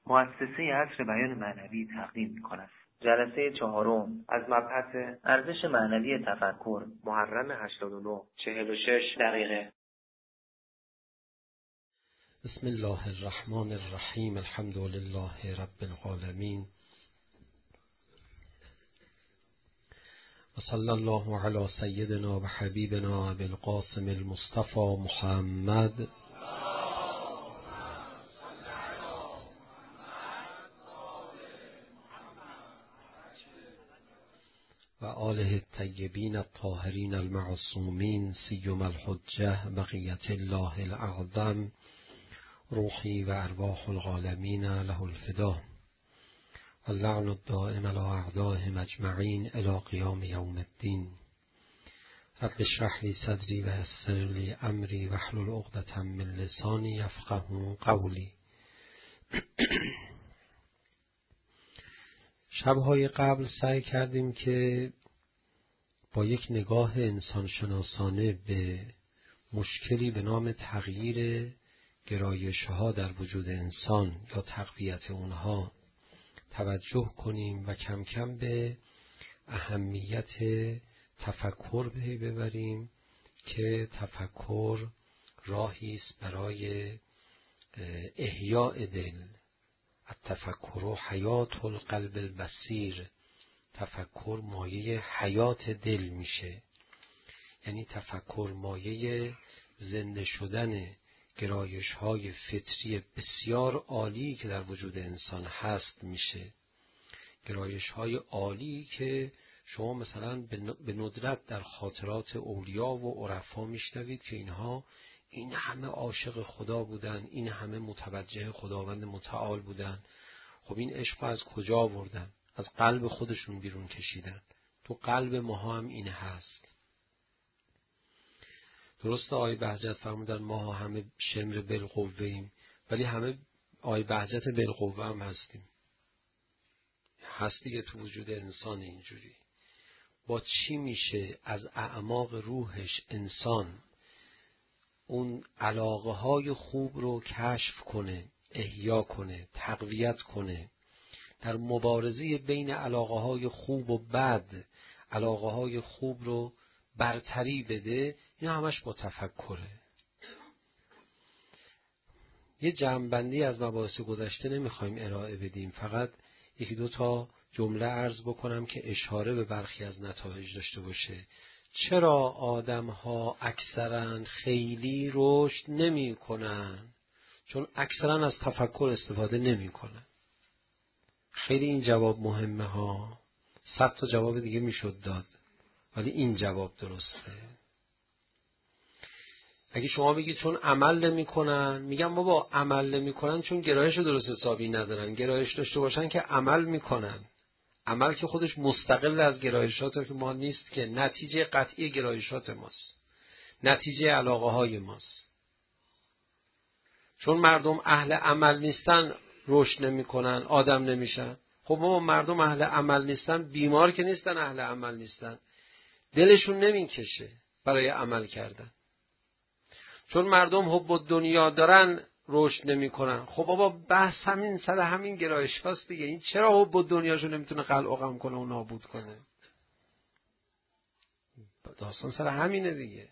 مؤسسه عصر بیان معنوی تقدیم می‌کند. جلسه چهارم از مبحث ارزش معنوی تفکر، محرم 89، 46 دقیقه. بسم الله الرحمن الرحیم. الحمد لله رب العالمین و صلی الله علی سیدنا و حبیبنا ابی القاسم المصطفى محمد و آله الطیبین الطاهرین المعصومین سیما الحجة بقیة الله الاعظم روحی و ارواح العالمین له الفدا و اللعن الدائم علی اعدائهم اجمعین الی قیام یوم الدین. رب اشرح لی صدری و یسر لی امری واحلل عقدة من لسانی یفقهوا قولی. شب‌های قبل سعی کردیم که با یک نگاه انسانشناسانه به مشکلی به نام تغییر گرایش‌ها در وجود انسان یا تقویت اونها توجه کنیم و کم کم به اهمیت تفکر پی ببریم که تفکر راهی است برای احیاء دل. التفکر حیات القلب البصیر. تفکر مایه حیات دل میشه، یعنی تفکر مایه زنده شدن گرایش‌های فطری بسیار عالی که در وجود انسان هست میشه. گرایش‌های عالی که شما مثلا به ندرت در خاطرات اولیا و عرفا میشنوید که اینها این همه عاشق خدا بودن، این همه متوجه خداوند متعال بودن. خب این عشق از کجا آوردن؟ از قلب خودشون بیرون کشیدن. تو قلب ما هم این هست. درسته آقای بهجت فرمودن ما همه شمر بالقوه ایم، ولی همه آقای بهجت بالقوه هم هستیم. هست دیگه تو وجود انسان اینجوری. با چی میشه از اعماق روحش انسان اون علاقه های خوب رو کشف کنه، احیا کنه، تقویت کنه، در مبارزه بین علاقه های خوب و بد علاقه های خوب رو برتری بده؟ این همش با تفکره. یه جمع‌بندی از مباحث گذشته نمیخوایم ارائه بدیم، فقط یکی دو تا جمله عرض بکنم که اشاره به برخی از نتایج داشته باشه. چرا آدم‌ها اکثراً خیلی رشد نمی‌کنن؟ چون اکثراً از تفکر استفاده نمی‌کنن. خیلی این جواب مهمه ها. 100 تا جواب دیگه میشد داد، ولی این جواب درسته. اگه شما بگید چون عمل نمی‌کنن، میگم بابا عمل نمی‌کنن چون گرایش درست حسابی ندارن. گرایش داشته باشن که عمل می‌کنن. عمل که خودش مستقل از گرایشات که ما نیست، که نتیجه قطعی گرایشات ماست، نتیجه علاقه های ماست. چون مردم اهل عمل نیستن رشد نمی‌کنن، آدم نمیشن. خب بابا مردم اهل عمل نیستن، بیمار که نیستن، اهل عمل نیستن، دلشون نمیکشه برای عمل کردن. چون مردم حب دنیا دارن رشد نمی‌کنن. خب بابا بحث همین سر همین گرایش هاست دیگه. این چرا حب دنیاشو نمیتونه قلع و قم کنه و نابود کنه؟ داستان سر همینه دیگه.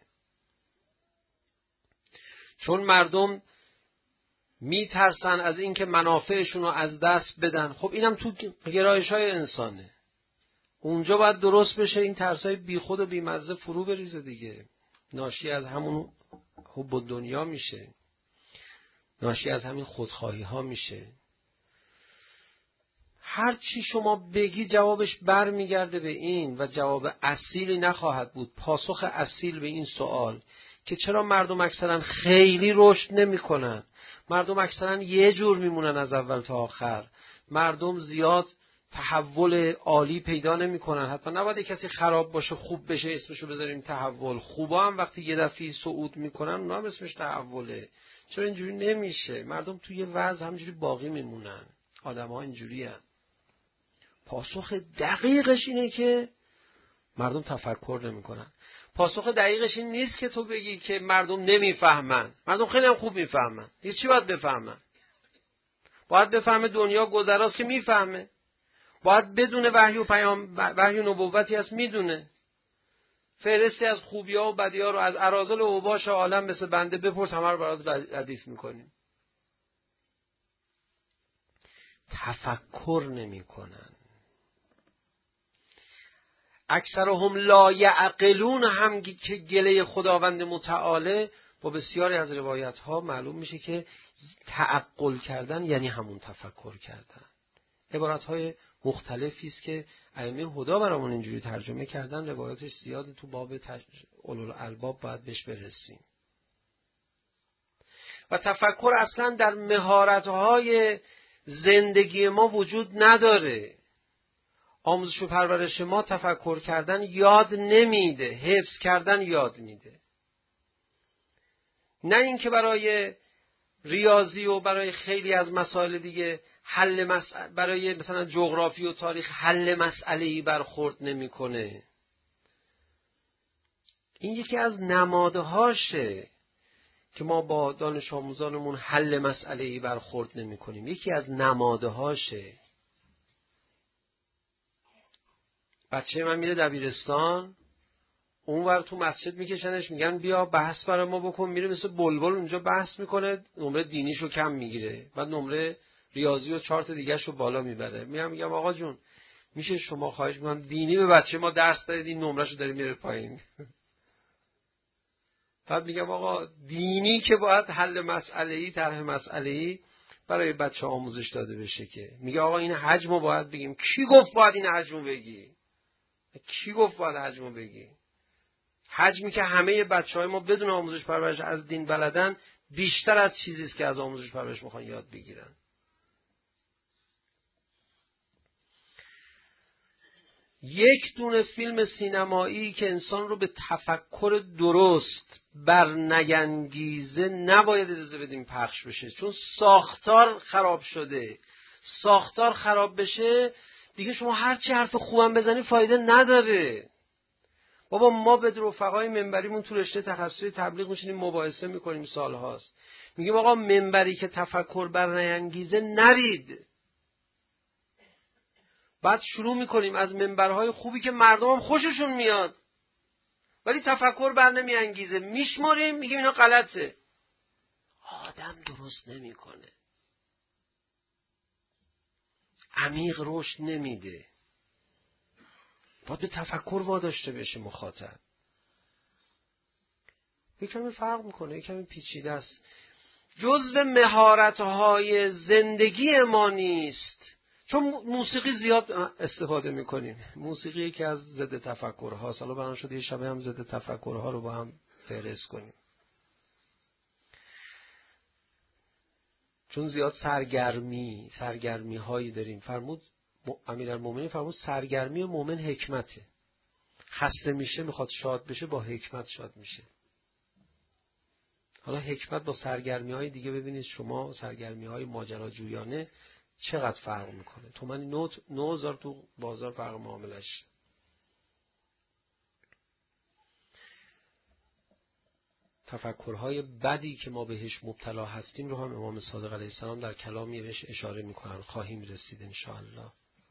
چون مردم میترسن از اینکه منافعشون رو از دست بدن. خب اینم تو گرایش‌های انسانه. اونجا باید درست بشه این ترسای بیخود و بیمزه فرو بریزه دیگه. ناشی از همون حب دنیا میشه، ناشی از همین خودخواهی ها میشه. هر چی شما بگی جوابش بر میگرده به این و جواب اصیلی نخواهد بود. پاسخ اصیل به این سوال که چرا مردم اکثرا خیلی رشد نمی کنن، مردم اکثرا یه جور میمونن از اول تا آخر، مردم زیاد تحول عالی پیدا نمی کنن. حتما نباید کسی خراب باشه خوب بشه اسمشو بذاریم تحول. خوبا هم وقتی یه دفعه صعود میکنن اونا هم اسمش تحوله. چرا اینجوری نمیشه؟ مردم توی وضع همینجوری باقی میمونن. آدم‌ها اینجوری هستن. پاسخ دقیقش اینه که مردم تفکر نمیکنن. پاسخ دقیقش این نیست که تو بگی که مردم نمیفهمن. مردم خیلی هم خوب میفهمن. دیگه چی باید بفهمن؟ باید بفهمه دنیا گذراست که میفهمه. باید بدونه وحی و پیام، وحی و نبوتی هست میدونه. فهرستی از خوبی‌ها و بدی‌ها رو از اراذل و اوباش عالم مثل بنده بپرس، همه رو برات ردیف میکنیم. تفکر نمی‌کنن. اکثرهم لا یعقلون هم که گله خداوند متعاله. با بسیاری از روایت‌ها معلوم میشه که تعقل کردن یعنی همون تفکر کردن. عبارت‌های مختلفی است که ائمه هدی برامون اینجوری ترجمه کردن. روایاتش زیاده، تو باب اولوالالباب باید بهش برسیم. و تفکر اصلا در مهارت‌های زندگی ما وجود نداره. آموزش و پرورش ما تفکر کردن یاد نمیده، حفظ کردن یاد میده. نه اینکه برای ریاضی و برای خیلی از مسائل دیگه برای مثلا جغرافی و تاریخ حل مسئله‌ای برخورد نمیکنه. این یکی از نمادهاشه که ما با دانش آموزانمون حل مسئله‌ای برخورد نمیکنیم. یکی از نمادهاشه. بچه من میره دبیرستان، اونور تو مسجد میکشنش، میگن بیا بحث برای ما بکن، میره مثل بلبل اونجا بحث میکنه، نمره دینیشو کم میگیره، بعد نمره ریاضی و 4 تا دیگه‌شو بالا میبره. میگم آقا جون میشه شما خواهش میکنم دینی به بچه ما درس دادید، این نمرهشو داره میره پایین. بعد میگم آقا دینی که باید حل مسئله‌ای، طرح مسئله‌ای برای بچه آموزش داده بشه، که میگه آقا این حجمو باید بگیم. کی گفت باید این حجمو بگی؟ کی گفت باید حجمو بگی؟ حجمی که همه بچه‌های ما بدون آموزش پرورش از دین بلدن بیشتر از چیزی است که از آموزش پرورش میخوان یاد بگیرن. یک دونه فیلم سینمایی که انسان رو به تفکر درست برنگنگیزه نباید اجازه بدیم پخش بشه، چون ساختار خراب شده. ساختار خراب بشه دیگه شما هرچی حرف خوبم بزنی فایده نداره. بابا ما به رفقای منبریمون تو رشته تخصصی تبلیغ میشینیم مباحثه میکنیم سالهاست، میگیم آقا منبری که تفکر برنگیزه نرید. بعد شروع میکنیم از منبرهای خوبی که مردم هم خوششون میاد ولی تفکر بر نمیانگیزه، میشماریم میگیم اینا غلطه. آدم درست نمیکنه، عمیق رشد نمیده. باید به تفکر واداشته بشه مخاطب. یکمی فرق میکنه، یکمی پیچیده است. جزو مهارت‌های زندگی ما نیست. چون موسیقی زیاد استفاده میکنیم. موسیقی یکی از ضد تفکرهاست. حالا برام شده یه شبه هم ضد تفکرها رو با هم فهرست کنیم. چون زیاد سرگرمی هایی داریم. فرمود امیرالمومنین، فرمود سرگرمی مومن حکمته. خسته میشه میخواد شاد بشه، با حکمت شاد میشه. حالا حکمت با سرگرمی های دیگه ببینید شما، سرگرمی های ماجراجویانه چقدر فرق میکنه. تومانی 9000 تو بازار فرق معاملش. تفکرهای بدی که ما بهش مبتلا هستیم رو هم امام صادق علیه السلام در کلامی بهش اشاره میکنن، خواهیم رسید انشاءالله.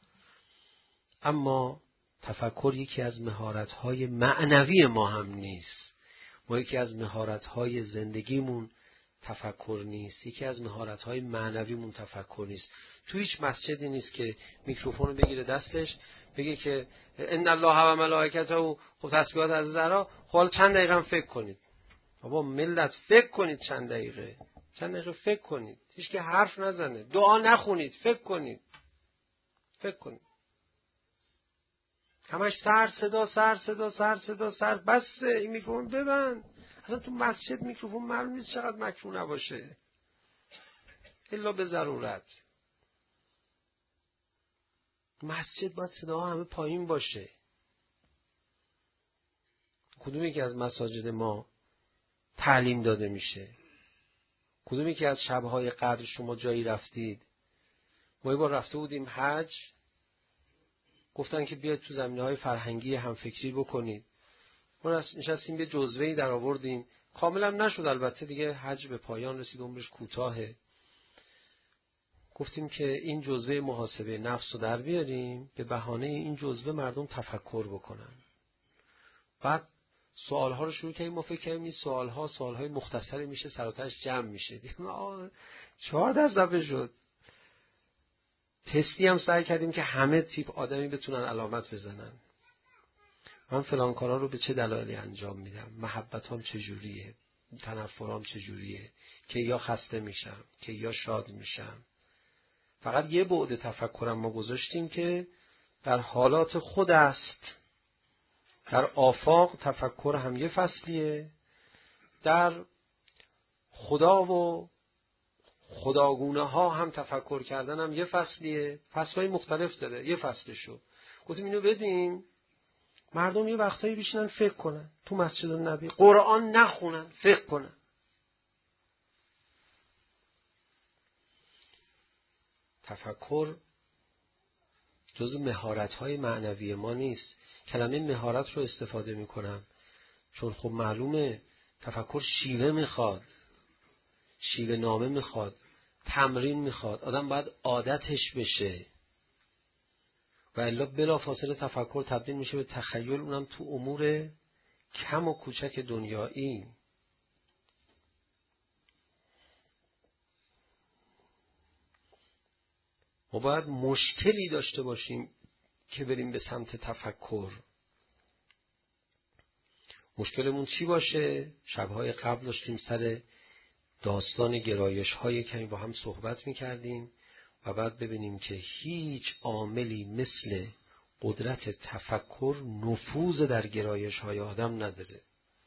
اما تفکر یکی از مهارت‌های معنوی ما هم نیست. ما یکی از مهارت‌های زندگیمون تفکر نیست، یکی از مهارت‌های معنویمون تفکر نیست. تو هیچ مسجدی نیست که میکروفون رو بگیره دستش بگه که ان الله و ملائکته، خب تسبیحات از زهرا، خب چند دقیقه هم فکر کنید. بابا ملت فکر کنید، چند دقیقه فکر کنید. هیچ که حرف نزنه، دعا نخونید، فکر کنید. همش سر بس. این میکروفون ببند. اصلا تو مسجد میکروفون معلوم نیست چقدر مکروه نباشه الا به ضرورت. مسجد باید صداها همه پایین باشه. کدوم یکی از مساجد ما تعلیم داده میشه؟ کدوم یکی از شبهای قدر شما جایی رفتید؟ ما یه بار رفته بودیم حج، گفتن که بیاید تو زمینه‌های فرهنگی همفکری بکنید. ما نشستیم یه جزوه‌ای در آوردیم، کاملا نشد البته، دیگه حج به پایان رسید، عمرش کوتاهه. گفتیم که این جزوه محاسبه نفس رو در بیاریم، به بهانه این جزوه مردم تفکر بکنن. بعد سوالها رو شروع کردیم، ما فکر کردیم این سوالهای مختصری میشه، سر و تهش جمع میشه. 4 صفحه شد. تستی هم سعی کردیم که همه تیپ آدمی بتونن علامت بزنن. من فلان کارا رو به چه دلایلی انجام میدم، محبتام چجوریه، تنفرام چجوریه، که یا خسته میشم، که یا شاد میشم. فقط یه بعد تفکرم ما گذاشتیم که در حالات خود است. در آفاق تفکر هم یه فصلیه، در خدا و خداگونه ها هم تفکر کردن هم یه فصلیه. فصلهای مختلف داره، یه فصلشو گفتیم اینو بدیم مردم یه وقتایی بشینن فکر کنن، تو مسجد النبی قرآن نخونن، فکر کنن. تفکر جز مهارت‌های معنوی ما نیست. کلمه مهارت رو استفاده می‌کنم چون خب معلومه تفکر شیوه میخواد، شیوه نامه میخواد، تمرین میخواد، آدم باید عادتش بشه و الا بلافاصله تفکر تبدیل میشه به تخیل، اونم تو امور کم و کوچک دنیایی. ما باید مشکلی داشته باشیم که بریم به سمت تفکر. مشکلمون چی باشه؟ شبهای قبل داشتیم سر داستان گرایش های کمی با هم صحبت میکردیم و بعد ببینیم که هیچ عاملی مثل قدرت تفکر نفوذ در گرایش های آدم نداره.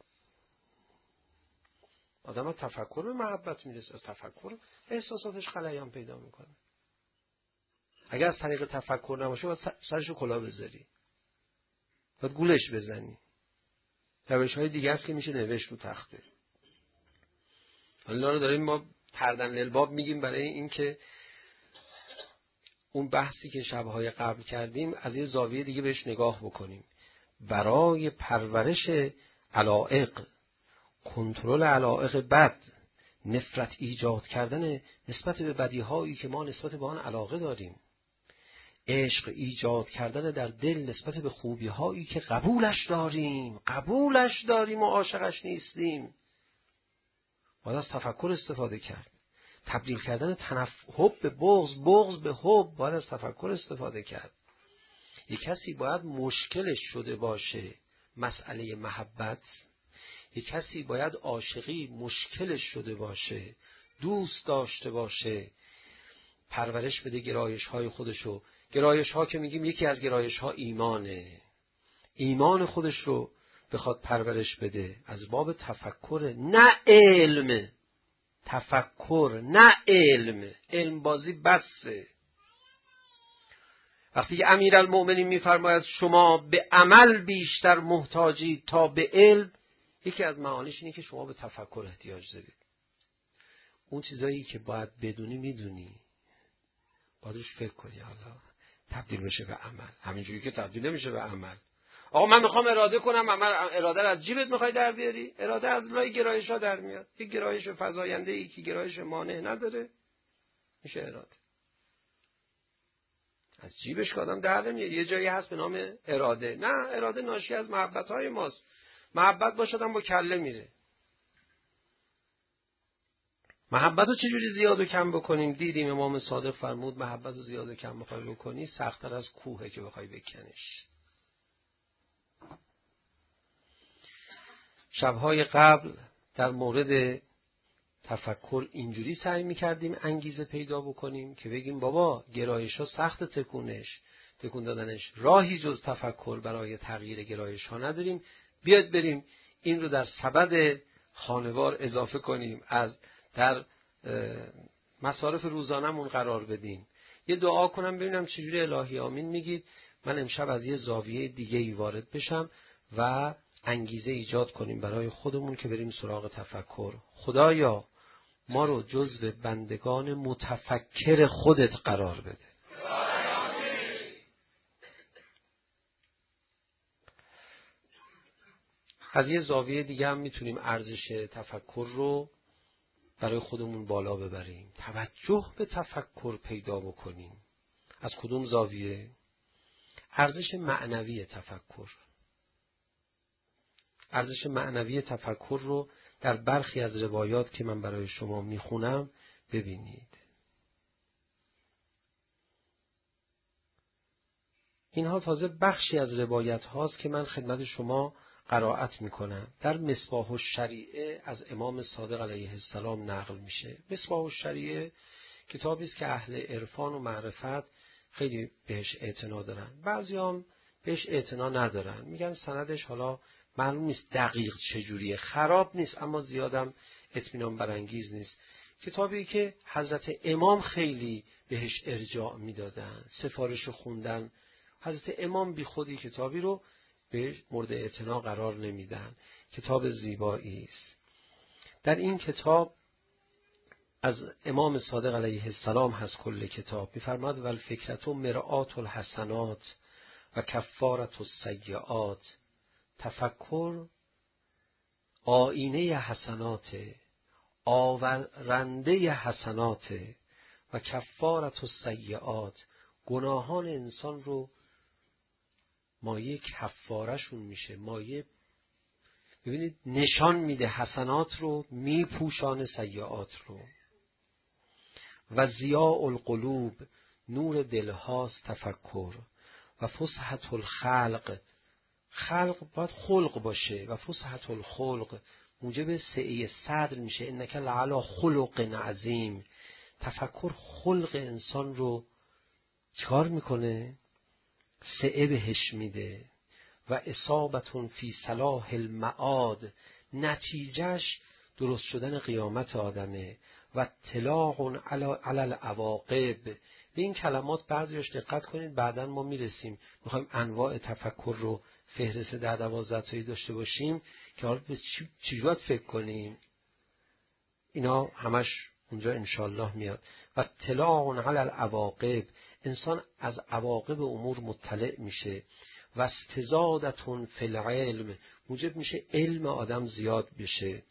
آدم از تفکر به محبت میرسه، از تفکر احساساتش خلایم پیدا میکنه. اگر از طریق تفکر نباشه باید سرشو کلا بذاری، باید گولش بزنی. روش های دیگه است که میشه نوشت رو تخته. حالا رو داریم ما تردن للباب میگیم برای این که اون بحثی که شبهای قبل کردیم از یه زاویه دیگه بهش نگاه بکنیم. برای پرورش علایق، کنترل علایق بد، نفرت ایجاد کردن نسبت به بدیهایی که ما نسبت به آن علاقه داریم، عشق ایجاد کردن در دل نسبت به خوبی‌هایی که قبولش داریم و عاشقش نیستیم، باید از تفکر استفاده کرد. تبدیل کردن حب به بغض به حب، باید از تفکر استفاده کرد. یک کسی باید مشکلش شده باشه مسئله محبت، یک کسی باید عاشقی مشکلش شده باشه، دوست داشته باشه، پرورش بده گرایش های خودشو. گرایش ها که میگیم یکی از گرایش ها ایمانه، ایمان خودش رو بخواد پرورش بده از باب تفکر نه علم. تفکر نه علم، علم بازی بسه. وقتی که امیرالمؤمنین میفرماید شما به عمل بیشتر محتاجید تا به علم، یکی از معانیش اینه که شما به تفکر احتیاج دارید. اون چیزایی که باید بدونی میدونی، باید روش فکر کنی، حالا تبدیل بشه به عمل. همینجوری که تبدیل نمیشه به عمل. آقا من میخوام اراده کنم، اراده رو از جیبت میخوای در بیاری؟ اراده از لای گرایش ها در میاد. یک گرایش فزاینده ای که گرایش مانع نداره میشه اراده. از جیبش که آدم در نمیاد. یه جایی هست به نام اراده. نه، اراده ناشی از محبت های ماست. محبت باشه آدم با کله میره. محبت رو چجوری زیاد و کم بکنیم؟ دیدیم امام صادق فرمود محبت رو زیاد و کم بخوای بکنی سخت‌تر از کوهه که بخوای بکنش. شبهای قبل در مورد تفکر اینجوری سعی می‌کردیم انگیزه پیدا بکنیم که بگیم بابا گرایش‌ها سخت تکون دادنش، راهی جز تفکر برای تغییر گرایش‌ها نداریم. بیاد بریم این رو در سبد خانوار اضافه کنیم، از در مصارف روزانمون قرار بدیم. یه دعا کنم ببینم چجوری الهی آمین میگید. من امشب از یه زاویه دیگه ای وارد بشم و انگیزه ایجاد کنیم برای خودمون که بریم سراغ تفکر. خدایا ما رو جزو بندگان متفکر خودت قرار بده. از یه زاویه دیگه هم میتونیم ارزش تفکر رو برای خودمون بالا ببریم، توجه به تفکر پیدا بکنیم. از کدوم زاویه؟ ارزش معنوی تفکر. ارزش معنوی تفکر رو در برخی از روایات که من برای شما میخونم ببینید. اینها تازه بخشی از روایت هاست که من خدمت شما قرائت میکنم. در مصباح الشریعه از امام صادق علیه السلام نقل میشه. مصباح الشریعه کتابی است که اهل عرفان و معرفت خیلی بهش اعتنا دارن. بعضی هم بهش اعتنا ندارن، میگن سندش حالا معلوم نیست دقیق چجوریه، خراب نیست اما زیادم اطمینان برانگیز نیست. کتابی که حضرت امام خیلی بهش ارجاع میدادن، سفارش خوندن. حضرت امام بی خودی کتابی رو به مورد اعتنا قرار نمیدن. کتاب زیبایی است. در این کتاب از امام صادق علیه السلام هست کل کتاب. می‌فرماد والفکرة مرآة الحسنات و کفارة السیئات. تفکر آینه حسنات، آورنده حسنات، و کفارة السیئات، گناهان انسان رو مایه کفارشون میشه، مایه ببینید نشان میده، حسنات رو میپوشانه سیئات رو. و ضیاء القلوب، نور دلهاست تفکر. و فسحة الخلق، خلق باید خلق باشه، و فسحة الخلق موجب سعه صدر میشه. انک لعلی خلق عظیم. تفکر خلق انسان رو چکار میکنه؟ سعه بهش میده. و اصابتون فی صلاح المعاد، نتیجهش درست شدن قیامت آدمه. و اطلاع علی العواقب. به این کلمات بعضیش دقت کنید، بعداً ما میرسیم میخوایم انواع تفکر رو فهرست در 12 تایی داشته باشیم که حالا به چی باید فکر کنیم. اینا همش اونجا انشالله میاد. و اطلاع علی العواقب، انسان از عواقب امور مطلع میشه. و استزادتون فی العلم، موجب میشه علم آدم زیاد بشه.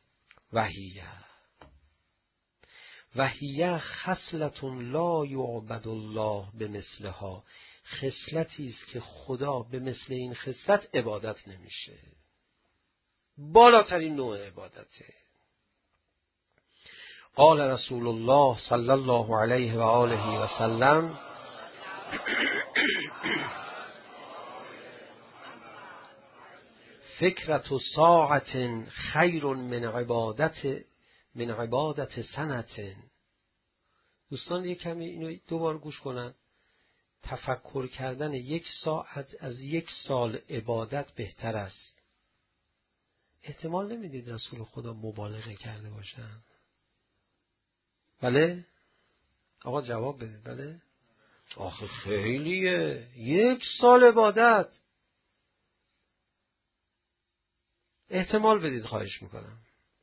وهیه خصلتون لا یعبد الله بمثلها، خصلتی است که خدا به مثل این خصلت عبادت نمیشه. بالاترین نوع عبادته. قال رسول الله صلی الله علیه و آله و سلم فکرة ساعة خیر من عبادت سنة. دوستان یک کمی اینو دوبار گوش کنن. تفکر کردن 1 ساعت از 1 سال عبادت بهتر است. احتمال نمیدید رسول خدا مبالغه کرده باشن؟ بله؟ آقا جواب بدید. بله؟ آخه خیلیه 1 سال عبادت. احتمال بدید خواهش میکنم.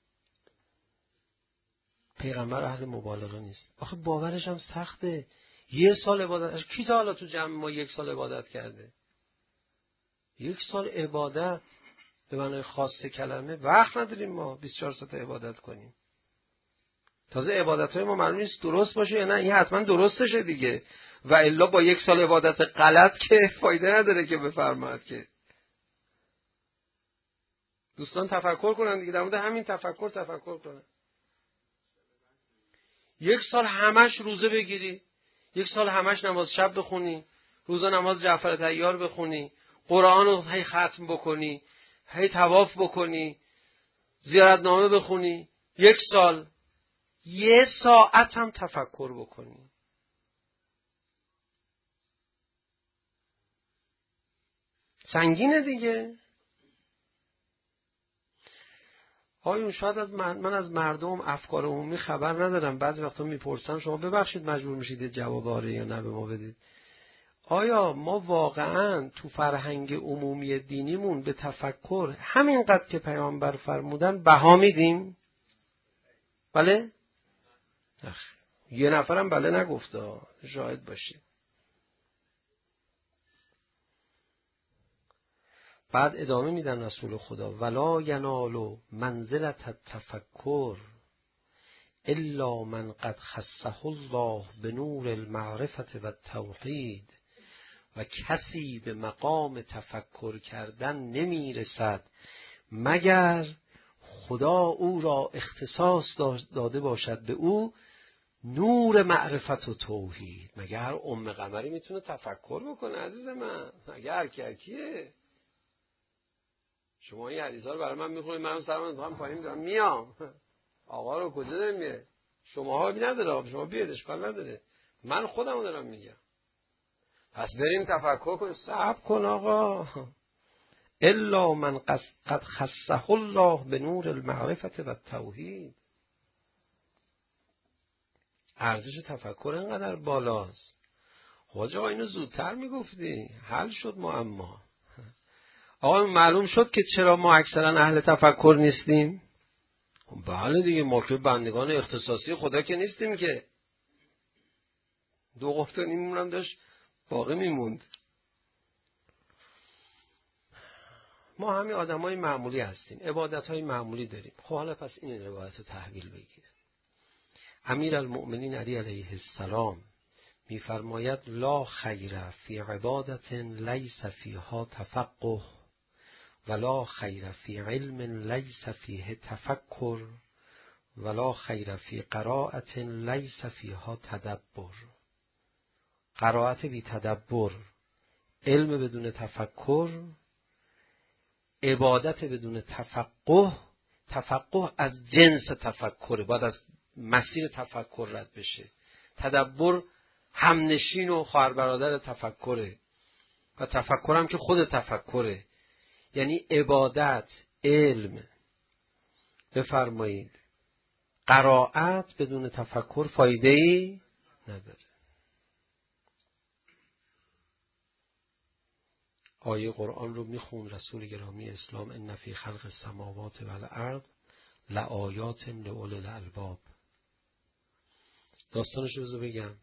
پیغمبر اهل مبالغه نیست. آخه باورش هم سخته. 1 سال عبادت. کی تا حالا تو جمع ما 1 سال عبادت کرده؟ 1 سال عبادت به معنای خاص کلمه وقت نداریم ما 24 ساعت عبادت کنیم. تازه عبادت‌های ما معلوم نیست درست باشه یا نه. این حتما درستشه دیگه، و الا با 1 سال عبادت غلط که فایده نداره که بفرماد که. دوستان تفکر کنن دیگه، در مورد همین تفکر کنن. 1 سال همش روزه بگیری، 1 سال همش نماز شب بخونی، روزا نماز جعفر طیار بخونی، قرآن رو هی ختم بکنی، هی طواف بکنی، زیارتنامه بخونی، 1 سال 1 ساعت هم تفکر بکنی. سنگینه دیگه. آیون شاید من از مردم افکار عمومی خبر ندارم. بعضی وقتا میپرسم، شما ببخشید مجبور میشید جواب آره یا نه به ما بدید. آیا ما واقعا تو فرهنگ عمومی دینیمون به تفکر همینقدر که پیامبر فرمودن بها میدیم؟ بله؟ یه نفرم بله نگفته، شاهد باشید. بعد ادامه میدن رسول خدا ولا ینالو منزلت التفکر الا من قد خصه الله به نور المعرفت و التوحید. و کسی به مقام تفکر کردن نمیرسد مگر خدا او را اختصاص داده باشد به او نور معرفت و توحید. مگر هر قمری میتونه تفکر بکنه عزیز من؟ مگر هر کیه؟ شما این حدیثا رو برای من میخونید، من سرم انداختم پایین دارم میام. آقا رو کجا داریم میره؟ شماها بی نداره، شما بیاد اشکال نداره، من خودم دارم میگم. پس بریم تفکر کنیم. صبر کن آقا. الا من قد خصه الله به نور المعرفت و التوحید. ارزش تفکر اینقدر بالاست. خواجه آقا اینو زودتر میگفتی حل شد معما. آقا معلوم شد که چرا ما اکثرا اهل تفکر نیستیم. بله دیگه، ما که بندگان اختصاصی خدا که نیستیم که. 2 قرط و نیم هم داشت باقی میموند. ما همین آدمای معمولی هستیم، عبادت‌های معمولی داریم. خب حالا پس این روایت رو تحویل بگیر. امیرالمؤمنین علی علیه السلام می‌فرماید لا خیر فی عبادت لیس فیها تفقه ولا خیر فی علم لیس فیه تفکر ولا خیر فی قراءت لیس فیها تدبر. قرائت بی تدبر، علم بدون تفکر، عبادت بدون تفقه. تفقه از جنس تفکره، باید از مسیر تفکر رد بشه. تدبر همنشین و خواهر برادر تفکره و تفکر هم که خود تفکره. یعنی عبادت، علم، بفرمایید قرائت بدون تفکر فایده‌ای نداره. آیه قرآن رو میخون رسول گرامی اسلام ان فی خلق السماوات و الارض لآیات لأولی الالباب. داستانش رو بگم.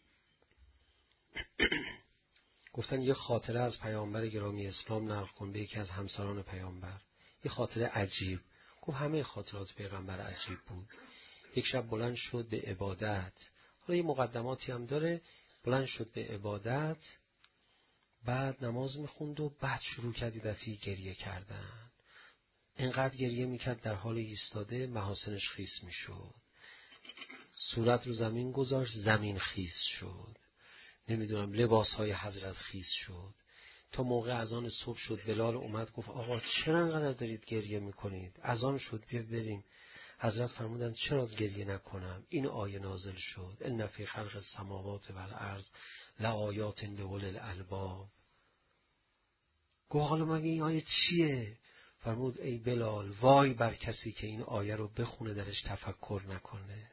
گفتن یه خاطره از پیامبر گرامی اسلام نقل کن به یکی از همسران پیامبر. یه خاطره عجیب. گفت همه خاطرات پیغمبر عجیب بود. یک شب بلند شد به عبادت. حالا یه مقدماتی هم داره. بلند شد به عبادت، بعد نماز میخوند و بعد شروع کردی دفعی گریه کردن. اینقدر گریه میکرد در حال ایستاده محاسنش خیس میشد. صورت رو زمین گذاشت، زمین خیس شد. نمیدونم لباسهای حضرت خیس شد. تا موقع اذان صبح شد بلال اومد گفت آقا چرا انقدر دارید گریه میکنید؟ اذان شد بیا بریم. حضرت فرمودن چرا گریه نکنم؟ این آیه نازل شد ان فی خلق السماوات و الارض لآیات لأولی الالباب. گفت حالا مگه این آیه چیه؟ فرمود ای بلال وای بر کسی که این آیه رو بخونه درش تفکر نکنه.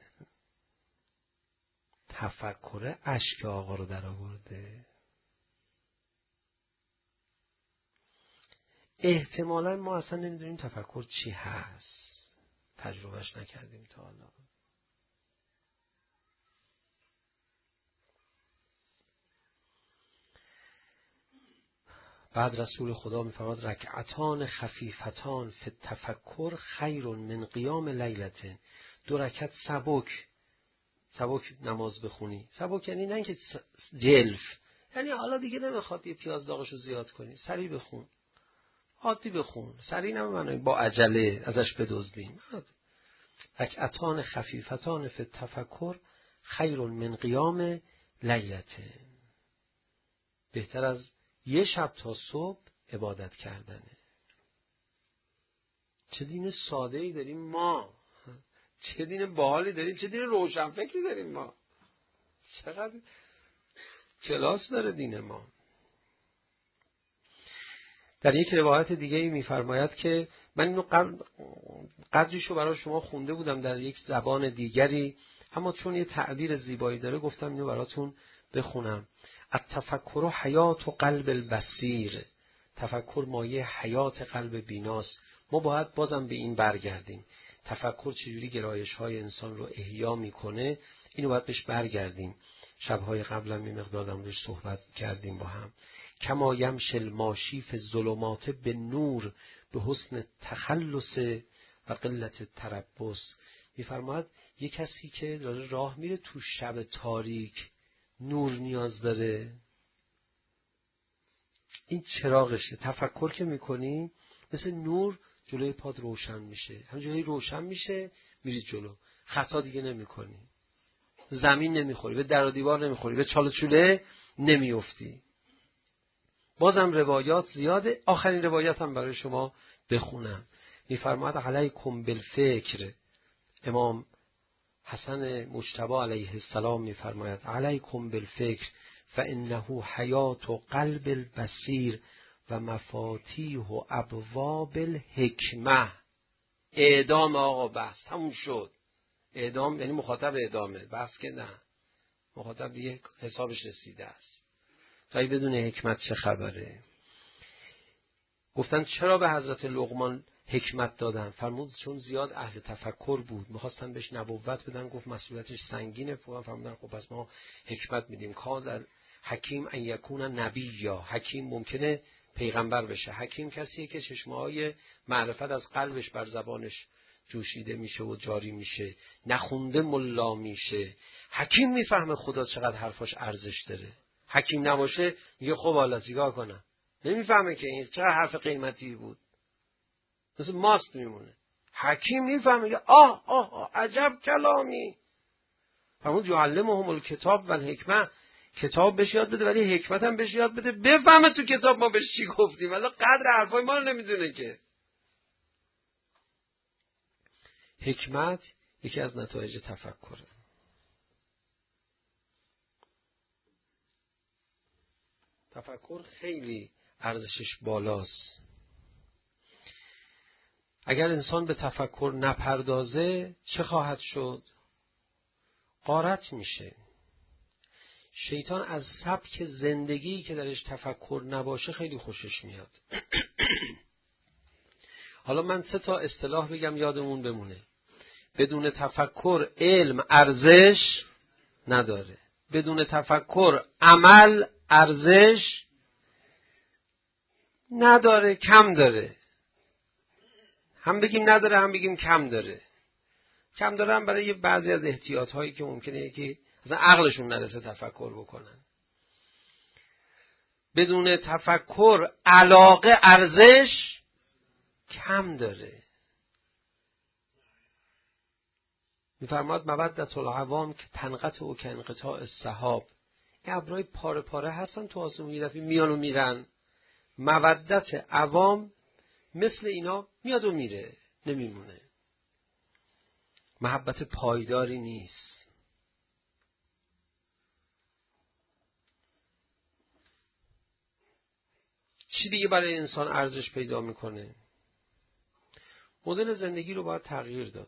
تفکر اشک آقا رو در آورده. احتمالا ما اصلا نمیدونیم تفکر چی هست، تجربهش نکردیم تا حالا. بعد رسول خدا میفرماد رکعتان خفیفتان فی التفکر خیر من قیام لیلة. 2 رکعت سبک نماز بخونی. سبک یعنی نه که جلف، یعنی حالا دیگه نمیخواد یه پیاز داغشو زیاد کنی، سریع بخون، عادی بخون، سریع نمیخواد با عجله ازش بدزدیم. رکعتان خفیفتان فی التفکر خیر من قیام لیلة. بهتر از یه شب تا صبح عبادت کردنه. چه دین ساده ای داریم ما، چه دین باحالی داریم، چه دین روشنفکری داریم ما، چقدر کلاس داره دین ما. در یک روایت دیگه میفرماید که من اینو قدریشو برای شما خونده بودم در یک زبان دیگری، اما چون یه تعبیر زیبایی داره گفتم اینو براتون بخونم. التفکر حیات و قلب البصیر. تفکر مایه حیات قلب بیناست. ما باید بازم به این برگردیم. تفکر چجوری گرایش های انسان رو احیا میکنه، اینو باید بهش برگردیم. شبهای قبلم یه مقدارم روش صحبت کردیم با هم. کما یمشی الماشی فی الظلمات به نور به حسن تخلص و قلت تربص. میفرماید یک کسی که داره راه میره تو شب تاریک نور نیاز داره. این چراغشه. تفکر که میکنی مثل نور جلوی پاد روشن میشه. همونجوری روشن میشه میری جلو. خطا دیگه نمیکنی. زمین نمیخوری، به در و دیوار نمیخوری، به چال و چوله نمیافتی. بازم روایات زیاده. آخرین روایت هم برای شما بخونم. میفرماید علیکم بالفکر. امام حسن مجتبی علیه السلام میفرماید علیکم بالفکر فانه حیات قلب البصیر و مفاتیح و ابواب الحکمه. اعدام آقا بس تموم شد. اعدام یعنی مخاطب اعدامه، بس که نه، مخاطب دیگه حسابش رسیده است. تا بدون حکمت چه خبره؟ گفتن چرا به حضرت لقمان حکمت دادن؟ فرمود چون زیاد اهل تفکر بود، میخواستن بهش نبوت بدن، گفت مسئولیتش سنگینه. فرمودن خب پس ما حکمت میدیم. کاد حکیم ان یکون نبی، یا حکیم ممکنه پیغمبر بشه. حکیم کسیه که چشمه‌های معرفت از قلبش بر زبانش جوشیده میشه و جاری میشه، نخونده ملا میشه. حکیم میفهمه خدا چقدر حرفاش ارزش داره. حکیم نباشه میگه خب حالا چیکار کنم؟ نمیفهمه که این چقدر حرف قیمتی بود، مثل ماست میمونه. حکیم میفهمه که آه عجب کلامی. فرمود یعلمهم الکتاب و الحکمه. کتاب بهش یاد بده ولی حکمت هم بهش یاد بده، بفهمه تو کتاب ما بهش چی گفتیم، ولی قدر حرفای ما رو نمیدونه که. حکمت یکی از نتایج تفکره. تفکر خیلی ارزشش بالاست. اگر انسان به تفکر نپردازه چه خواهد شد؟ غارت میشه. شیطان از سبک زندگی که درش تفکر نباشه خیلی خوشش میاد. حالا من 3 اصطلاح بگم یادمون بمونه. بدون تفکر علم ارزش نداره. بدون تفکر عمل ارزش نداره، کم داره. هم بگیم نداره هم بگیم کم داره. کم داره هم برای بعضی از احتیاط هایی که ممکنه که اصلا عقلشون نرسه تفکر بکنن. بدون تفکر علاقه ارزش کم داره. میفرماد مودت العوام که تنقطع و که انقطاع السحاب. این ابرای پاره پاره هستن تو آسمون، یه دفعه میان و میرن. مودت عوام مثل اینا میاد و میره، نمیمونه. محبت پایداری نیست. چی دیگه برای انسان ارزش پیدا میکنه؟ مدل زندگی رو باید تغییر داد.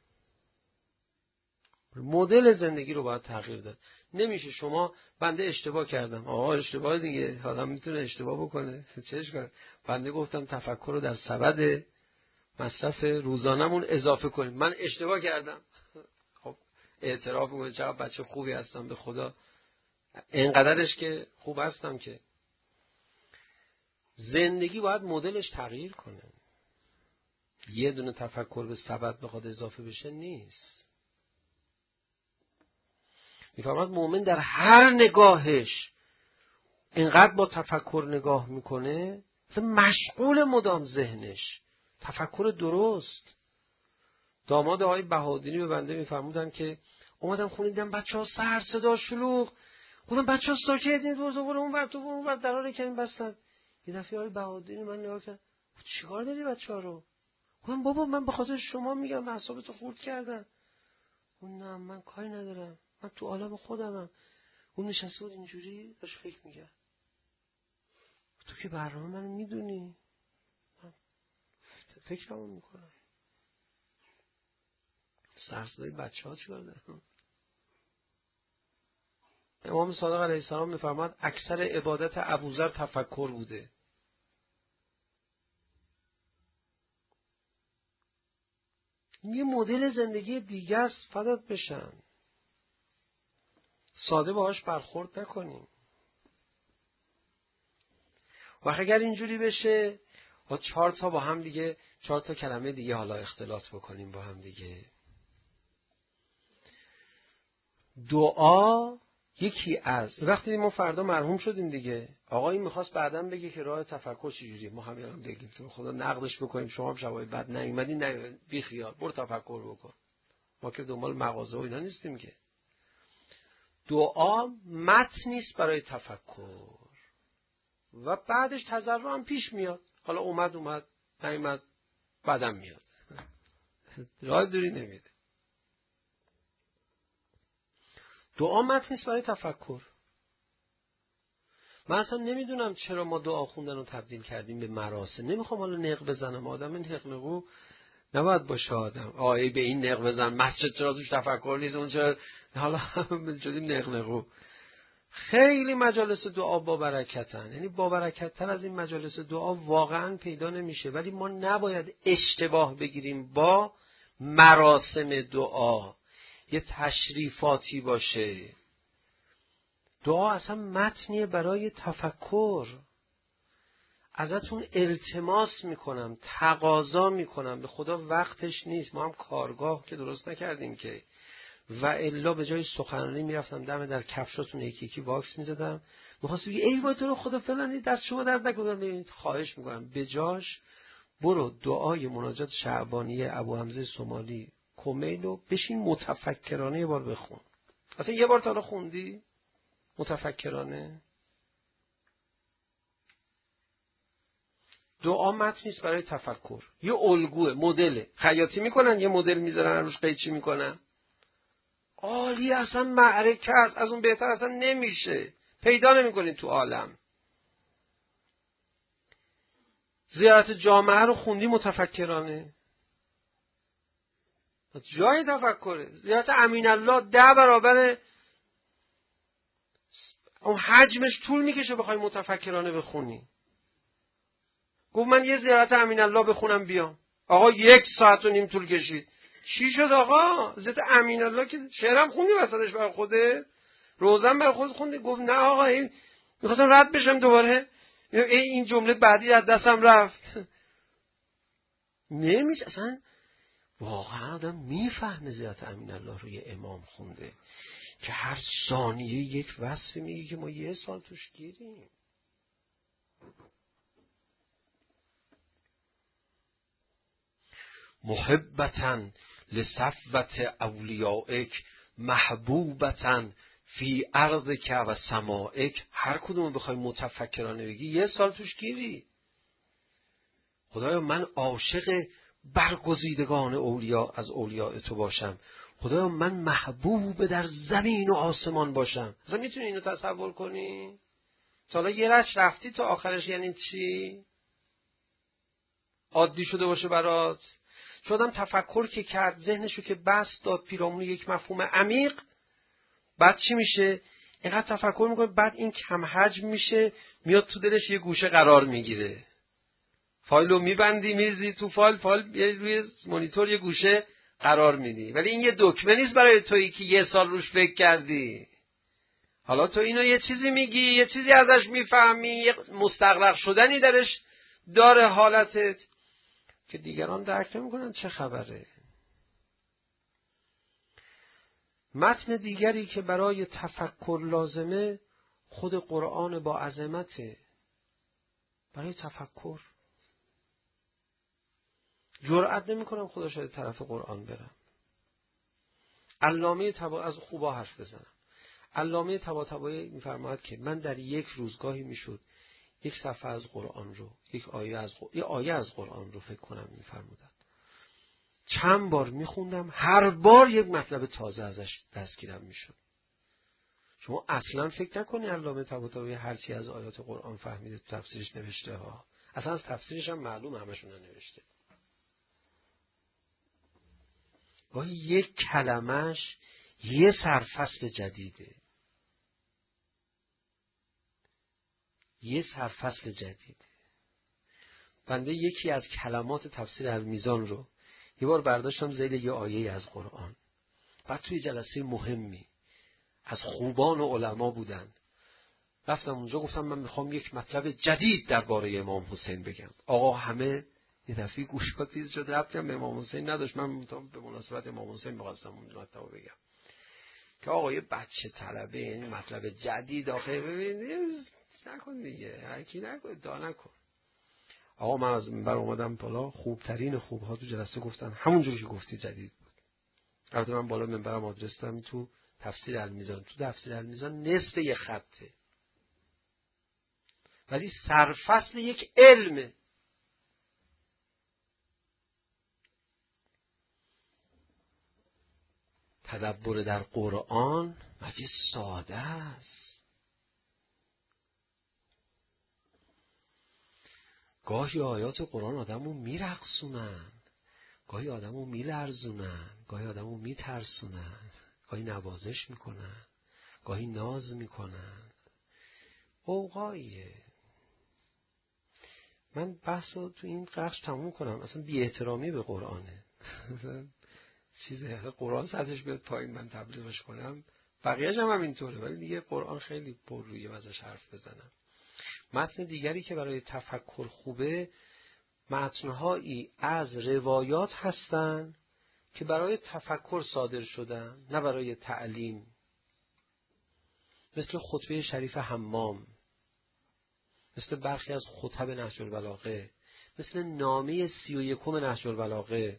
مدل زندگی رو باید تغییر داد. نمیشه شما بنده اشتباه کردم. اشتباه دیگه، آدم میتونه اشتباه بکنه. چهش کنه؟ بنده گفتم تفکر رو در سبد مصرف روزانمون اضافه کنیم. من اشتباه کردم. خب اعتراف کنید چقدر بچه خوبی هستم، به خدا اینقدرش که خوب هستم که. زندگی باید مدلش تغییر کنه. یه دونه تفکر به سبد بخواد اضافه بشه نیست. میفرماد مومن در هر نگاهش اینقدر با تفکر نگاه میکنه مثلا مشغول مدام ذهنش. تفکر درست. داماد آقای بهادری به بنده میفرمودن که اومدم خونه دیدم بچه‌ها سر صدا شلوغ، گفتم بچه‌ها ساکت، برو اونور تو برو اونور، درا رو کمی بستن. یه دفعه آقای بهادری من نگاه کرد، چیکار داری بچه‌ها رو؟ گفتم بابا من به خاطر شما میگم، اعصابتو خورد کردن. اون نه من کاری ندارم، من تو عالم خودمم. اون نشسته بود اینجوری داشت فکر می‌کرد. تو که برنامه منو میدونی، من فکرمو میکنم. سرصدای بچه‌ها چیکار دارن؟ امام صادق علیه السلام میفرماد اکثر عبادت ابوذر تفکر بوده. یه مدل زندگی دیگه است، فدات بشن. ساده باهاش برخورد نکنیم. و اگر اینجوری بشه با 4 با هم دیگه 4 کلمه دیگه حالا اختلاط بکنیم با هم دیگه. دعا یکی از وقتی ما فردا مرحوم شدیم دیگه، آقایی میخواست بعداً بگه که راه تفکر چجوریه، ما همین الان بگیم تو خدا نقدش بکنیم، شما هم شبای بعد نیومدی بی خیال برو تفکر بکن. ما که دنبال مغازه و اینا نیستیم که. دعا متن نیست برای تفکر و بعدش تضرع هم پیش میاد. حالا اومد نیومد بعدم میاد. راه دوری نمیده. دعا متن نیست برای تفکر. من اصلا نمیدونم چرا ما دعا خوندن رو تبدیل کردیم به مراسم. نمیخوام حالا نق بزنم، آدم نقنقو نباید باشه آدم. آیه به این نق بزن، مسجد چرا توش تفکر نیست، اون چرا حالا شدیم نقنقو. خیلی مجالس دعا با برکتن، یعنی با برکت‌تر از این مجالس دعا واقعا پیدا نمیشه. ولی ما نباید اشتباه بگیریم با مراسم دعا، یه تشریفاتی باشه. دعا اصلا متنیه برای تفکر. ازتون التماس میکنم، تقاضا میکنم، به خدا وقتش نیست، ما هم کارگاه که درست نکردیم که، و الا به جای سخنرانی میرفتم دم در کفشاتون یکی واکس میزدم. میخواست بگی ای وای تو رو خدا فلانی دست شما درد نکنم. ببینید خواهش میکنم بجاش برو دعای مناجات شعبانیه ابو حمزه سومالی کمیلو بشین متفکرانه یه بار بخون. اصلا یه بار تا حالا خوندی متفکرانه؟ دعا متن نیست برای تفکر، یه الگوه، مدله. خیاطی میکنن یه مدل میذارن روش قیچی میکنن. عالی، اصلا معرکه است، از اون بهتر اصلا نمیشه، پیدا نمیکنین تو عالم. زیارت جامعه رو خوندی متفکرانه؟ جای تفکره. زیارت امین الله 10 برابر اون حجمش طول میکشه بخوای متفکرانه بخونی. گفت من یه زیارت امین الله بخونم بیام. آقا 1 ساعت و نیم طول کشید. چی شد آقا؟ زیارت امین الله که شعرم خوندی وسطش بر خوده؟ روزم بر خود خوندی؟ گفت نه آقا میخواستم رد بشم دوباره، این جمله بعدی از دستم رفت. نمیشه اصلا. واقعا آدم میفهمه زیارت امین الله رو یه امام خونده که هر ثانیه یک وصفی میگه که ما 1 سال توش گیریم. محبتن لصفوت اولیائک محبوبتن فی ارضک و سمائک. هر کدوم بخوای متفکرانه بگی 1 سال توش گیری. خدایا من عاشق برگزیدگان اولیاء از اولیاء تو باشم. خدایا من محبوب در زمین و آسمان باشم. اصلا میتونی اینو تصور کنی؟ تا حالا یه رچ رفتی تا آخرش یعنی چی؟ عادی شده باشه برات؟ شدم تفکر که کرد، ذهنشو که بست داد پیرامون یک مفهوم عمیق، بعد چی میشه؟ اینقدر تفکر میکنه، بعد این کم حجم میشه، میاد تو دلش یه گوشه قرار میگیره. فایلو میبندی میریزی تو فایل روی مانیتور یه گوشه قرار میدی. ولی این یه دکمه نیست برای تویی که 1 سال روش فکر کردی. حالا تو اینو یه چیزی میگی، یه چیزی ازش میفهمی، یه مستغرق شدنی درش داره حالتت که دیگران درک نمیکنن چه خبره. متن دیگری که برای تفکر لازمه خود قرآن با عظمته. برای تفکر جرئت نمیکنم خدا شاید طرف قرآن برم. علامه از خوبا حرف بزنم. علامه طباطبایی میفرماید که من در یک روزگاهی میشد 1 صفحه از قرآن رو، 1 آیه از قرآن رو فکر کنم میفرمودن، چند بار میخوندم، هر بار یک مطلب تازه ازش دستگیرم میشد. شما اصلا فکر نکنی علامه طباطبایی هرچی از آیات قرآن فهمیده تو تفسیرش نوشته ها. اصلا از تفسیرش هم معلوم همشون نوشته. گاهی یک کلمش یه سرفصل جدیده. یه سرفصل جدیده. بنده یکی از کلمات تفسیر المیزان رو یه بار برداشتم ذیل یه آیه از قرآن. بعد توی جلسه مهمی از خوبان و علما بودن، رفتم اونجا گفتم من میخوام یک مطلب جدید درباره امام حسین بگم. آقا همه یه دفعه گوشا تیز شد، رفتم به امام حسین نداشت. من به مناسبت امام حسین می‌خواستم اون مطلب بگم. که آقای بچه طلبه این مطلب جدید آخه ببینید نکن دیگه، هر کی نکن ادعا نکن. آقا من از منبر اومدم بالا، خوبترین خوبها تو جلسه گفتن همونجوری که گفتی جدید بود. البته من بالا منبرم آدرس دادم تو تفسیر المیزان، تو تفسیر المیزان نصف یه خطه ولی سرفصل یک علمه. تدبر در قرآن مگه ساده است؟ گاهی آیات قرآن آدمو میرقصونن، گاهی آدمو میلرزونن، گاهی آدمو میترسونن، گاهی نوازش میکنن، گاهی ناز میکنن. قوقاییه. من بحث رو تو این بخش تموم کنم. اصلا بی احترامی به قرآنه. چیزه قرآن سطحش بیاد پایین من تبلیغش کنم، بقیه‌اش هم اینطوره، ولی دیگه قرآن خیلی پر رویه ازش حرف بزنم. متن دیگری که برای تفکر خوبه، متن‌هایی از روایات هستن که برای تفکر صادر شدن، نه برای تعلیم. مثل خطبه شریف حمام، مثل برخی از خطب نهج البلاغه، مثل نامه 31 نهج البلاغه.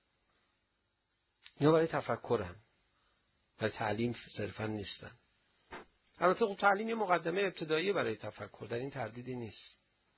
اینا برای تفکرن، برای تعلیم صرفا نیستن. البته خب تعلیم یه مقدمه ابتدایی برای تفکر، در این تردیدی نیست.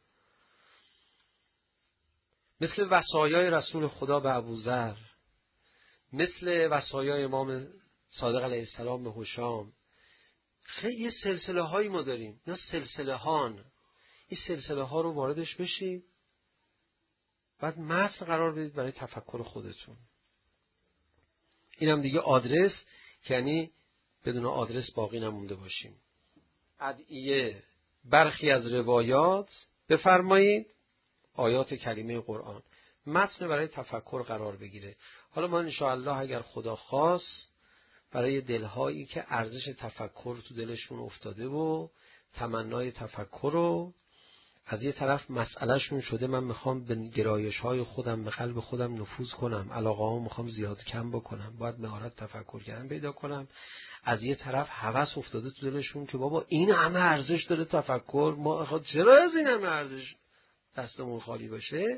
مثل وصایای رسول خدا به ابوذر، مثل وصایای امام صادق علیه السلام به هشام. خیلی سلسله هایی ما داریم، اینا سلسله هان. این سلسله ها رو واردش بشید، بعد متن قرار بدید برای تفکر خودتون. اینم دیگه آدرس، یعنی بدون آدرس باقی نمونده باشیم. ادعیه برخی از روایات بفرمایید، آیات کریمه قرآن، متن برای تفکر قرار بگیره. حالا ما انشاءالله اگر خدا خواست برای دلهایی که ارزش تفکر تو دلشون افتاده و تمنای تفکر رو از یه طرف مسئلهشون شده، من میخوام به گرایش‌های خودم، به قلب خودم نفوذ کنم، علاقه‌هامو میخوام زیاد کم بکنم، باید مهارت تفکر کردن پیدا کنم. از یه طرف هوس افتاده تو دلشون که بابا این همه ارزش داره تفکر، ما چرا از این همه ارزش دستمون خالی باشه؟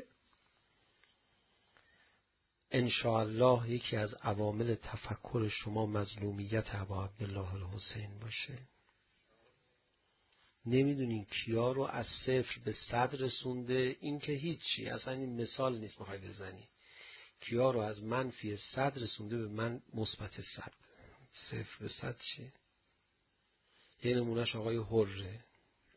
انشاءالله یکی از عوامل تفکر شما مظلومیت ابا عبدالله الحسین باشه. نمیدونین کیا رو از 0 به 100 رسونده، این که هیچی، اصلا این مثال نیست بخوای بزنی. کیا رو از منفی 100 رسونده به من مثبت 100. 0 به 100 چیه؟ یه نمونهش آقای حره.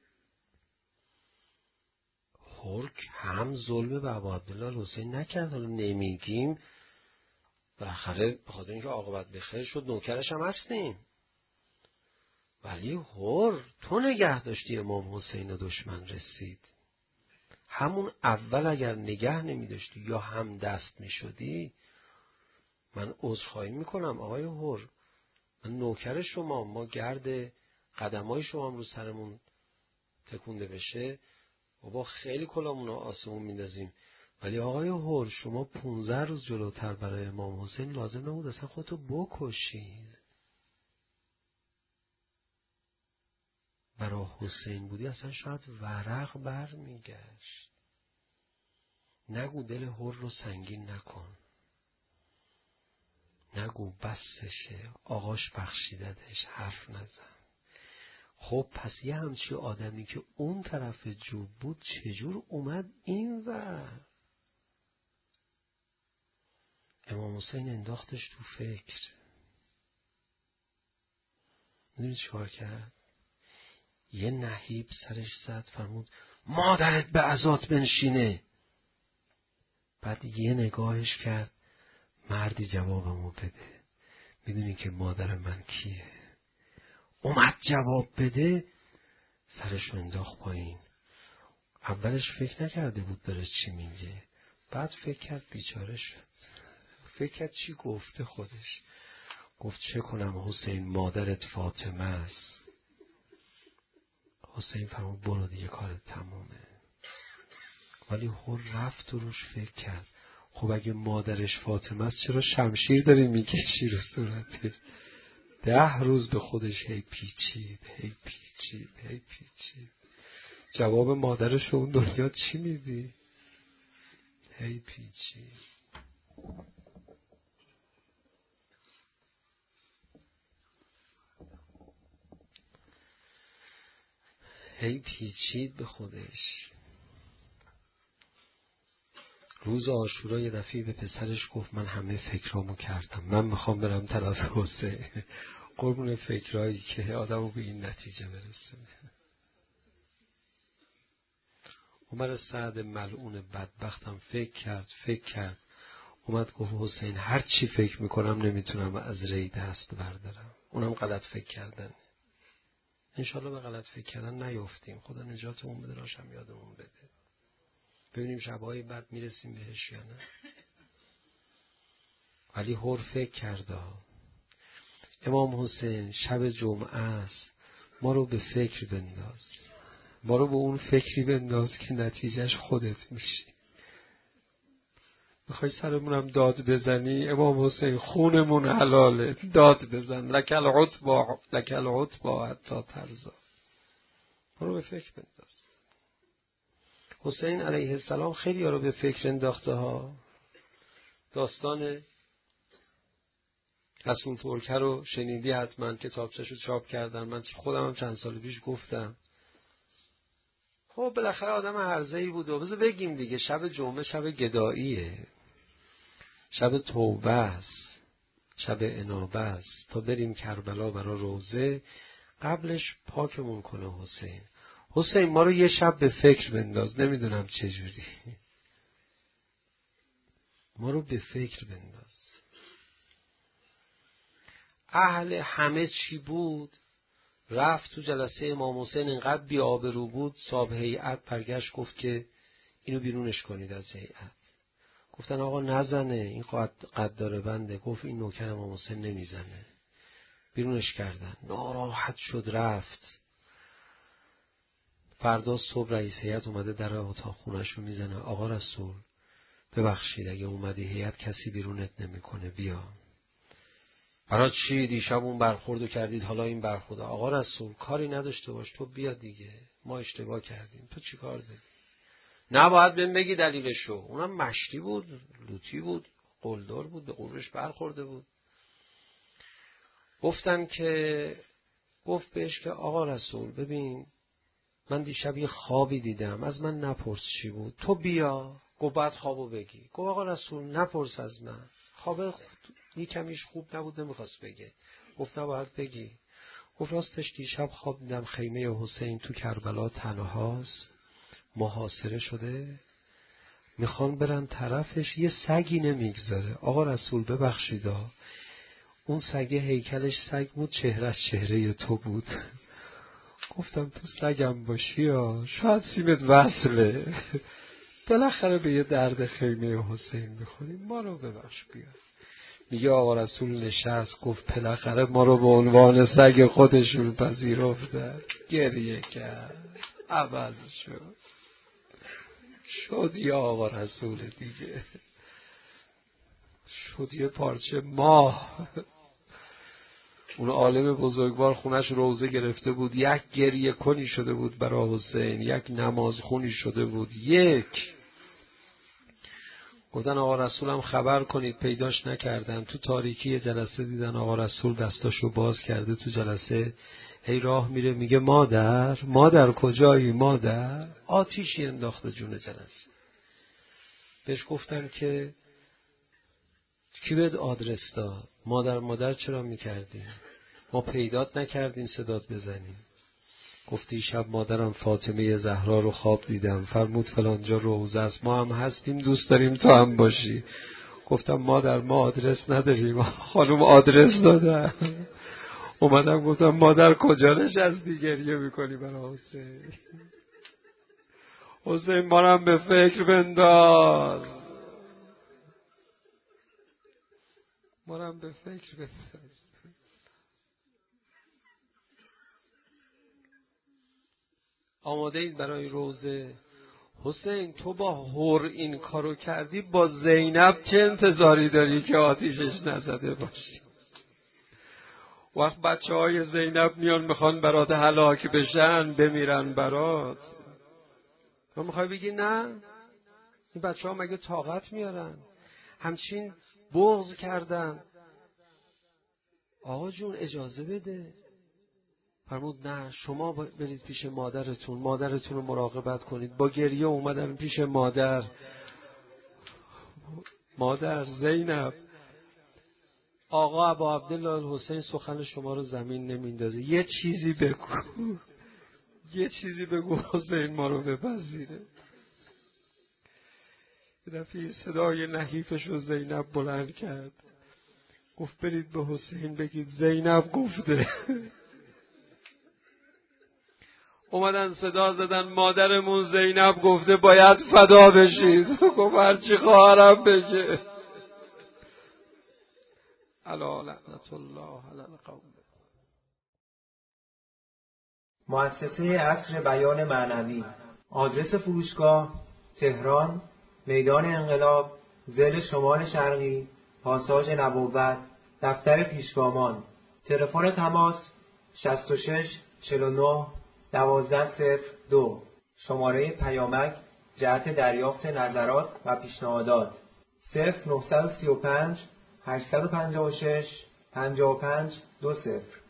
حر هم ظلم به ابا عبدالله الحسین نکرد، حالا نمیگیم، بالاخره به خاطر اینکه عاقبت بخیر شد نوکرش هم هستیم. ولی حر تو نگه داشتی امام حسین دشمن رسید. همون اول اگر نگه نمی داشتی یا هم دست می شدی، من عذرخواهی می کنم آقای حر، من نوکر شما، ما گرد قدمای شما رو سرمون تکونده بشه بابا خیلی کلامون رو آسمون میندازیم. ولی آقای حر شما 15 روز جلوتر برای امام حسین لازم نبود اصلا خودتو بکشید. برای حسین بودی اصلا شاید ورق بر میگشت. نگو دل حر رو سنگین نکن، نگو بسشه آقاش بخشیدتش، حرف نزن. خب پس یه همچی آدمی که اون طرف جوب بود چجور اومد این ور؟ امام حسین انداختش تو فکر. میدونی چیکار کرد؟ یه نهیب سرش زد، فرمود مادرت به عزات بنشینه. بعد یه نگاهش کرد، مردی جوابمو بده. میدونی که مادر من کیه؟ اومد جواب بده، سرش انداخت پایین. اولش فکر نکرده بود داره چی میگه، بعد فکر کرد بیچاره شد. فکر کرد چی گفته خودش. گفت چه کنم حسین مادرت فاطمه است. حسین فرمود برو دیگه کارت تمومه. ولی حر رفت و روش فکر کرد، خب اگه مادرش فاطمه است چرا شمشیر داری میکشی رو صورتش؟ 10 روز به خودش هی پیچید. جواب مادرش اون دنیا چی میدی؟ هی پیچید به خودش. روز عاشورا یه دفعه به پسرش گفت من همه فکرامو کردم، من میخوام برم طرف حسین. قربون فکرایی که آدمو به این نتیجه برسه. عمر سعد ملعون بدبختم فکر کرد اومد گفت حسین هر چی فکر میکنم نمیتونم از ری دست بردارم. اونم غلط فکر کردن. انشالله به غلط فکر کردن نیفتیم. خدا نجاتمون بده، راشم یادمون بده. ببینیم شبهای بعد میرسیم بهش یا نه. ولی هر فکر کرده. امام حسین شب جمعه است، ما رو به فکر بنداز، ما رو به اون فکری بنداز که نتیجهش خودت میشی. میخوای سرمونم داد بزنی؟ امام حسین خونمون حلاله، داد بزن. لک العتبا حتی ترضا. ما رو به فکر بنداز. حسین علیه السلام خیلی ها رو به فکر انداخته ها. داستان رسول ترکه رو شنیدی حتما، کتابچه‌شو چاپ کردن. من خودم هم چند سال پیش گفتم. خب بالاخره آدم هرزه‌ای بود و بذار بگیم دیگه، شب جمعه شب گداییه، شب توبه است، شب انابه است، تا بریم کربلا برای روزه. قبلش پاکمون کنه حسین ما رو یه شب به فکر بنداز. نمیدونم چجوری، ما رو به فکر بنداز. اهل همه چی بود، رفت تو جلسه امام حسین، اینقدر بی آبرو بود، صاحب هیئت برگشت گفت که اینو بیرونش کنید از هیئت. گفتن آقا نزنه، این قدار بنده. گفت این نوکر امام حسین نمیزنه. بیرونش کردن. ناراحت شد رفت. فردا صبح رئیس هیئت اومده در اتاق خونش رو میزنه. آقا رسول ببخشید اگه اومدی هیئت کسی بیرونت نمیکنه، بیا. برای چی دیشب اون برخوردو کردید حالا این برخورد؟ آقا رسول کاری نداشته باش، تو بیا دیگه، ما اشتباه کردیم، تو چی کار داری؟ نباید بهم بگی دلیلشو. اونم مشتی بود، لوتی بود، قلدر بود، به قورش برخورده بود. گفتن که گفت بهش که آقا رسول ببین من دیشب یه خوابی دیدم، از من نپرس چی بود، تو بیا. گفت بعد خوابو بگی. گفت آقا رسول نپرس از من، خواب یکمیش خوب نبود نمیخواست بگه. گفت نباید بگی. گفت راستش دیشب خواب دیدم خیمه حسین تو کربلا تنهاست، محاصره شده، میخوان برن طرفش، یه سگی نمیگذاره. آقا رسول ببخشیدا اون سگه هیکلش سگ بود، چهرش چهره تو بود. گفتم تو سگم باشی یا شاید سیمت وصله، بالاخره به یه درد خیمه حسین میخوریم، ما رو ببخش بیا. میگه آقا رسول نشست گفت بالاخره ما رو به عنوان سگ خودشون پذیرفتن. گریه کرد، عوض شد یا آقا رسول دیگه، شد یه پارچه ماه. اون عالم بزرگوار خونش روزه گرفته بود، یک گریه کنی شده بود برای حسین، یک نماز خونی شده بود. گفتن آقا رسولم خبر کنید، پیداش نکردن. تو تاریکی جلسه دیدن آقا رسول دستاشو باز کرده تو جلسه، هی راه میره میگه مادر کجایی مادر؟ آتیشی انداخته جون جلسه. بهش گفتن که کی بهت آدرس داد؟ مادر چرا میکردی؟ ما پیدات نکردیم صدات بزنیم. گفتی شب مادرم فاطمه زهرا رو خواب دیدم، فرمود فلانجا روزه است، ما هم هستیم دوست داریم تو هم باشی. گفتم مادر ما آدرس نداریم، خانم آدرس دادن. اومدم گفتم مادر کجا نشستی گریه میکنی برای حسین ما رو هم به فکر بنداز، ما رو هم به فکر بنداز. آماده اید برای روزه؟ حسین تو با هور این کارو کردی، با زینب چه انتظاری داری که آتیشش نزده باشی؟ وقت بچه‌های زینب میان میخوان برات هلاک بشن، بمیرن برات، تو میخوای بگی نه؟ این بچه‌ها مگه طاقت میارن؟ همچین بغض کردن. آقا جون اجازه بده. فرمود نه، شما برید پیش مادرتون رو مراقبت کنید. با گریه اومدن پیش مادر زینب. آقا ابا عبدالله الحسین سخن شما رو زمین نمیندازه، یه چیزی بگو حسین ما رو بپذیره. یه دفعه صدای نحیفش رو زینب بلند کرد، گفت برید به حسین بگید زینب گفته. اومدن صدا زدن مادرمون زینب گفته باید فدا بشید. گفت هرچی خواهرم بگه. الا لعنت الله علی القوم. مؤسسه عصر بیان معنوی. آدرس فروشگاه: تهران، میدان انقلاب، ضلع شمال شرقی، پاساژ نبوت، دفتر پیشگامان. تلفن تماس 66 49 1202. شماره پیامک جهت دریافت نظرات و پیشنهادات 0935 856 5520.